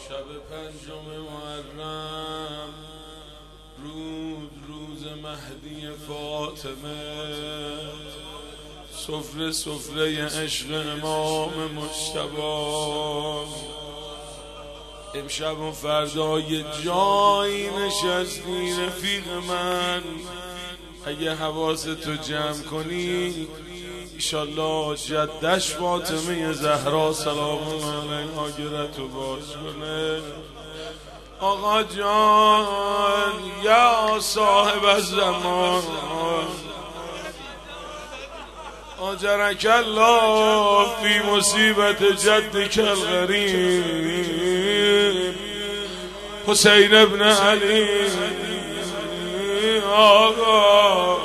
شب 5 محرم روز مهدی فاطمه، سفره عشق امام مجتبی. امشب و فردا یه جایی نشستی رفیق من، اگه حواستو جمع کنی ایشالله جدش فاطمه زهرا سلام الله علیها گرتو باز کنه. آقا جان یا صاحب الزمان، آجرک الله فی مصیبت جدک الغریب حسین ابن علی. آقا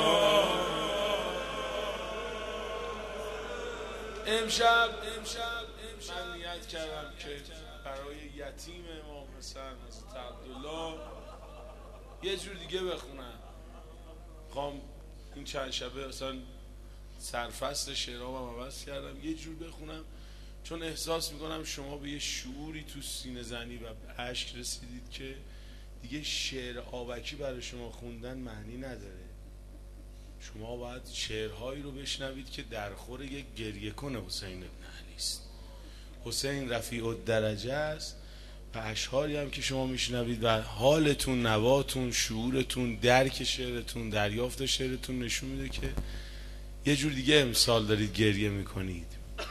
امشب من نیت کردم که برای یتیم امام حسن حضرت عبدالله یه جور دیگه بخونم. خوام این چند شبه اصلا سرفصل شعرام هم عوض کردم، یه جور بخونم چون احساس میکنم شما به یه شعوری تو سینه زنی و به اشک رسیدید که دیگه شعر آبکی برای شما خوندن معنی نداره. شما باید شعرهایی رو بشنوید که درخور یک گریه کن حسین ابن علی است. حسین رفیع الدرجه است و اشعاری هم که شما میشنوید و حالتون، نواتون، شعورتون، درک شعرتون، دریافت شعرتون نشون میده که یه جور دیگه امسال دارید گریه میکنید.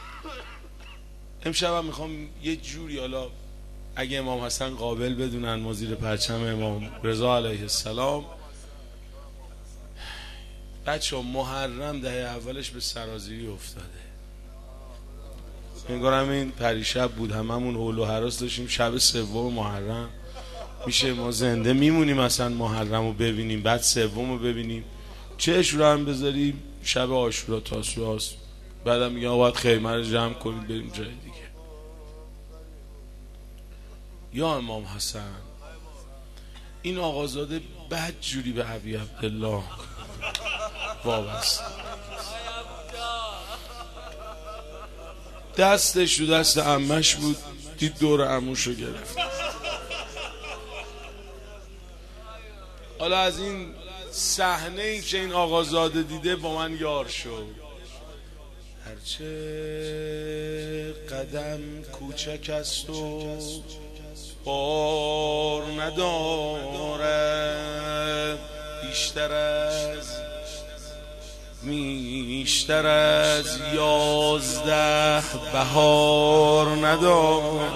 امشب هم میخوام یه جوری، حالا اگه امام حسن قابل بدونن ما زیر پرچم امام رضا علیه السلام، بچه ها محرم دهه اولش به سرازیری افتاده. میگم این پریشب بود هممون حول و هراس داشتیم، شب 3 محرم میشه ما زنده میمونیم اصلا محرم رو ببینیم بعد 3 رو ببینیم، چش رو هم بذاریم شب عاشورا تاسوعا است، بعدم میگم باید خیمه رو جمع کنیم بریم جای دیگه. یا امام حسن این آقازاده بد جوری به ابی عبدالله وابسته، دستش رو دست عمش بود، دید دور عموش رو گرفت. حالا از این صحنه ای که این آقازاده دیده با من یار شد. هرچه قدم کوچک است و بار نداره، بیشتر از 11 بهار نداره.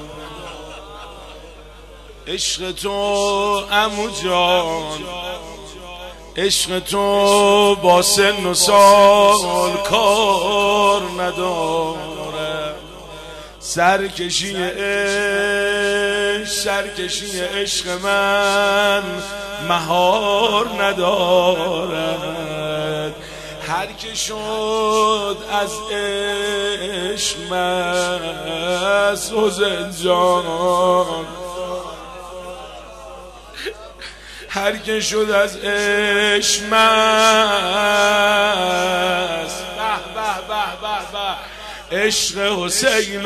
عشق تو عمو جان، عشق تو با سن و سال کار نداره. سرکشی عشق من مهار ندارد. هر که شد از عشق مست حسین جان، هر که شد از عشق مست، به به به به به عشق حسین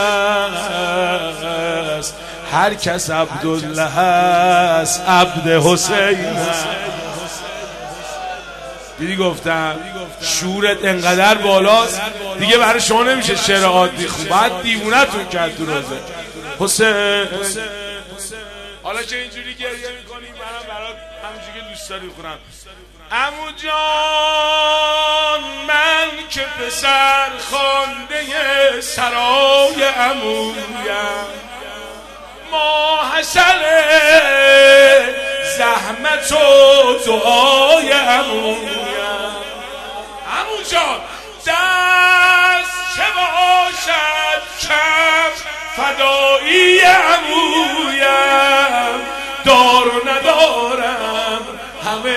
است. هر کس عبدالله است عبد حسین است. دیدی گفتم شورت انقدر بالاست دیگه برای شما نمیشه شعر عادی خوب، بعد دیوونتون کرد تو روزه حسین. حالا که اینجوری گریه میکنی منم برات همونجوری که دوست داری بخونم. عمو جان من که پسر خوانده سرای عمویم، ماحصل زحمت و دعای عمویم. عمو جان دست چه باشد کم فدایی عمویم، دار و ندارم همه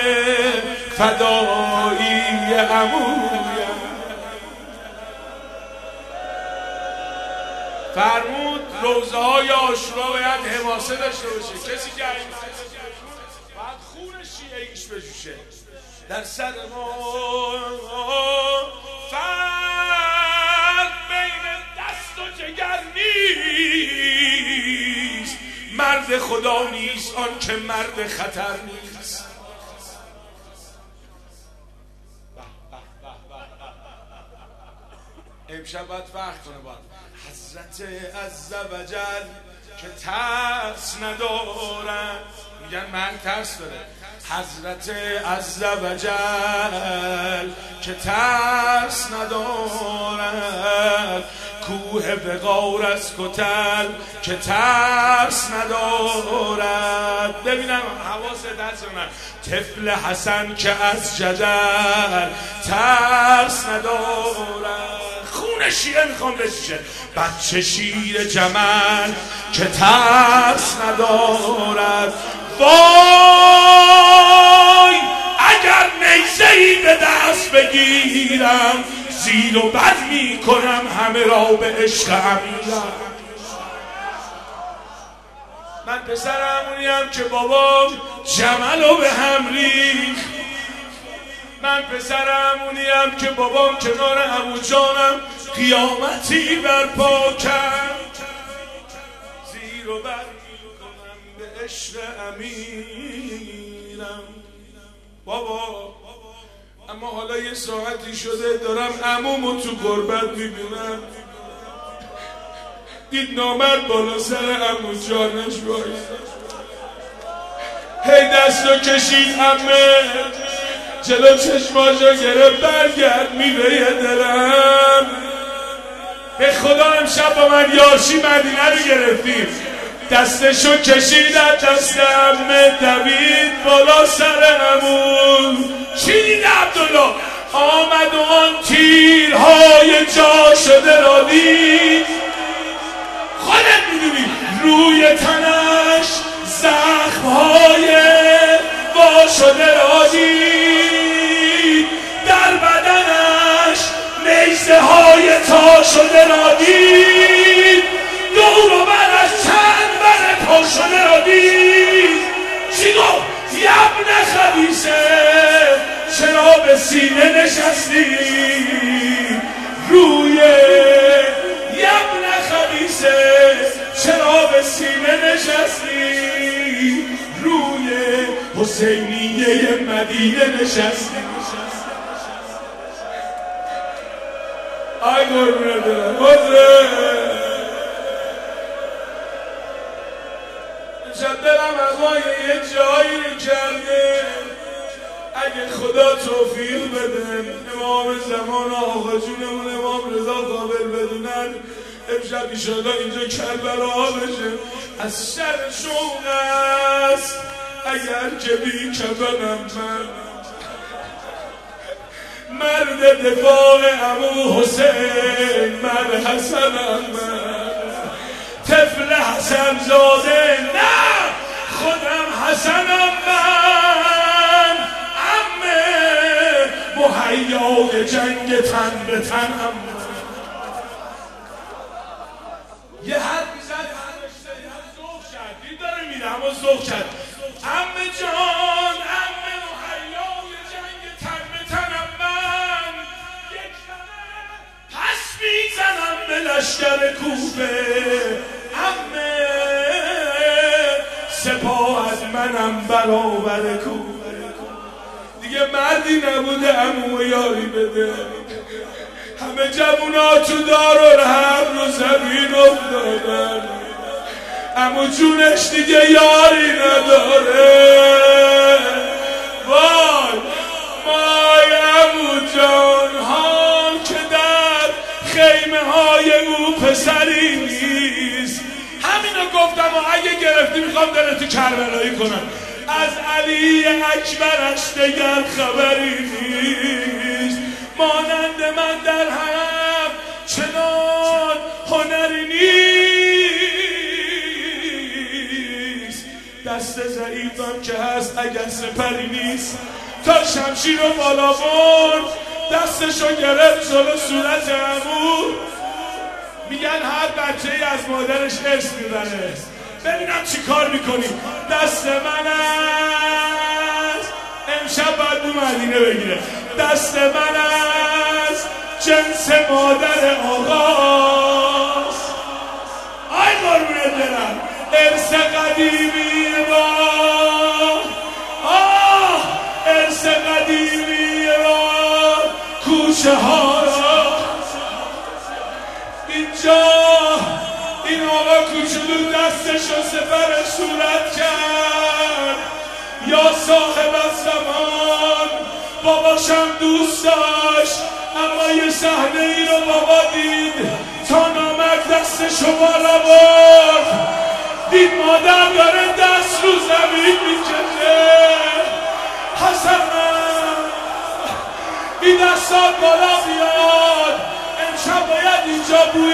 فدایی عمویم. فرمود روزه های عاشورا باید حماسه داشته باشه، کسی که این باید خون شیعیش بجوشه در سر ما. فرق بین دست و جگر نیست، مرد خدا نیست آن که مرد خطر نیست. امشب باید فرق کنه باید حضرت عزوجل که ترس ندارن، میگن من ترس داره. حضرت عزوجل که ترس ندارن، کوه بغار از کتل که ترس ندارد. ببینم حواست هست من. طفل حسن که از جدل ترس ندارد. خون شیعه میخوام بچشه. بچه شیر جمل که ترس ندارد. وای اگر نیزه‌ای به دست بگیرم، زیر و بد می کنم همه را به عشق امیرم. من پسر عمویم که بابام جملو به هم ریخت. من پسر عمویم که بابام کنار عمو جانم قیامتی برپا کرد. زیر و بد می کنم به عشق امیرم. بابا اما حالا یه ساعتی شده دارم عمومو تو غربت میبینم. دید نامرد بالا سر عمو جانش وایساد، هی دستو کشید عمه جلو چشماشو گرفت. برگرد میوه دلم. به خدا امشب با من یارشی مدینه رو گرفتیم. دستشو کشید از دست عمه، دوید بالا سر عمو. چی دیده عبدالله؟ آمد و آن تیرهای جا شده را دید. خودت میدونی روی تنش زخمهای وا شده را دید. در بدنش نیزه های تا شده را دید. دور و برش چند بر پا شده را دید. چی گفت؟ یبن خبیثه چرا به سینه نشستی؟ روی یبن خبیثه چرا به سینه نشستی؟ روی حسینیه مدینه نشستی. آی قربونه دلم امشب دلم هوای یه جایی رو کرده. اگه خدا توفیق بده امام زمان آقا جونمون امام رضا قابل بدونن، امشب ایشالا اینجا کربلا بشه. از شر شوق است اگر که بی کفنم من، مرد دفاع عمو حسین، مرد حسنم من. طفل حسن زاده نه خودم حسنم من. عمه مهیای جنگ تن به تنم من. یه حد میزد زوغ شد. دید داره میره اما زوغ شد. عمه جان عمه مهیای جنگ تن به تنم من. یک زنه پس میزنم به لشکر کوفه. عمه سپاه از منم برابر کوفه. دیگه مردی نبوده عمو یاری بده. همه جوونا تو دارالحرب رو زمین افتادن. عمو جونش دیگه یاری نداره. وای مای عمو جان ها که در خیمه های او پسری نیست. همینو گفتم و اگه گرفتی میخوام دلتو کربلایی کنم. از علی اکبرش دیگر خبری نیست. مانند من در حرم چنان هنری نیست. دست ضعیفم که هست اگر سپری نیست. تا شمشیر رو بالا برد دستشو گرفت جلو صورت عمو. میگن هر بچه‌ای از مادرش ارث میبره. ببینم چی کار میکنی. دست من است امشب باید دو مدینه بگیره. دست من است جنس مادر آقاست. آی قربونت برم ارث قدیمی ما، ارث قدیمی ما، کوچه ها را اینجا این آقا کوچولو دستشو سپر صورت کرد. یا صاحب الزمان، باباشم دوست داشت اما یه صحنه ای رو بابا دید تا نامک دستشو بالا برد، دید مادر داره دست رو زمین میکشه. حسن این دستات بالا بیاد، امشب باید اینجا بوی